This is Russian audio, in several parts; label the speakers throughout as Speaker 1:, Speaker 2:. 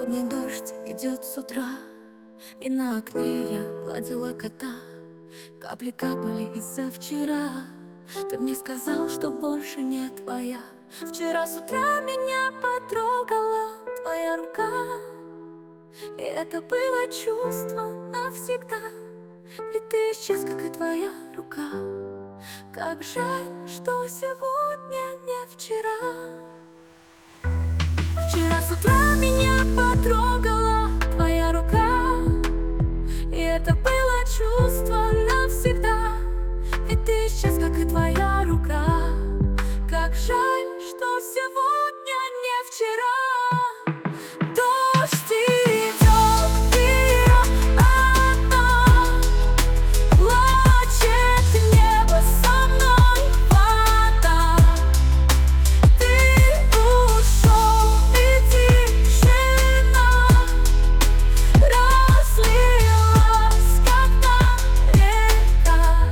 Speaker 1: Холодный дождь идет с утра, и на окне я гладила кота. Капли капали из-за вчера. Ты мне сказал, что больше не твоя. Вчера с утра меня потрогала твоя рука, и это было чувство навсегда. Ведь ты исчез, как и твоя рука. Как жаль, что сегодня не вчера. Вчера с утра меня потрогала твоя рука, и это было чувство навсегда. Ведь ты исчез, как и твоя рука. Как жаль, что сегодня не вчера. Дождь идет, и она плачет, небо со мной вода. Ты ушел, и тишина разлилась, как та река.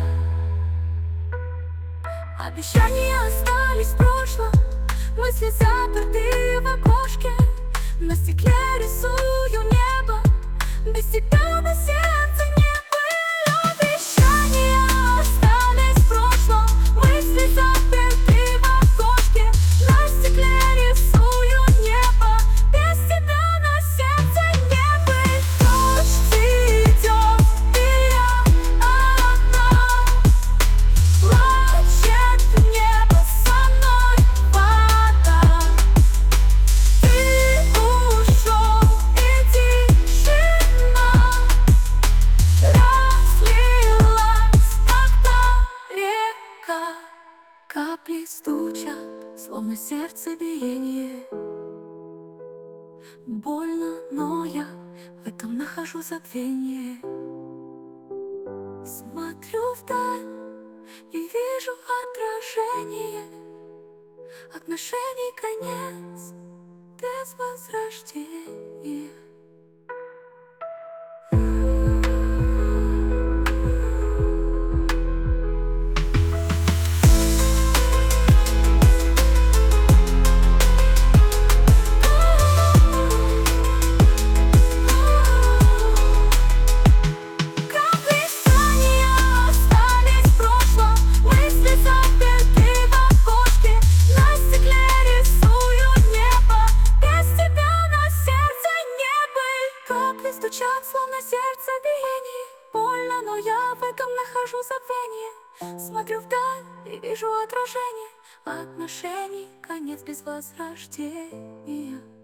Speaker 1: Обещания остались в прошлом, мысли заперты в окошке. На стекле рисую небо, без тебя на сердце не было. Обещания остались в прошлом, мысли заперты в окошке. На стекле рисую небо, без тебя на сердце не было. Дождь идет, и она плачет, небо со мной вода. Ты ушел, и тишина разлилась, как та река. Капли стучат, словно сердце биение. Больно, но я в этом нахожу забвение. Смотрю вдаль и вижу отражение. Отношений конец без возрождения. Стучат, словно сердце биение. Больно, но я в этом нахожу забвение. Смотрю вдаль и вижу отражение. Отношений конец без возрождения.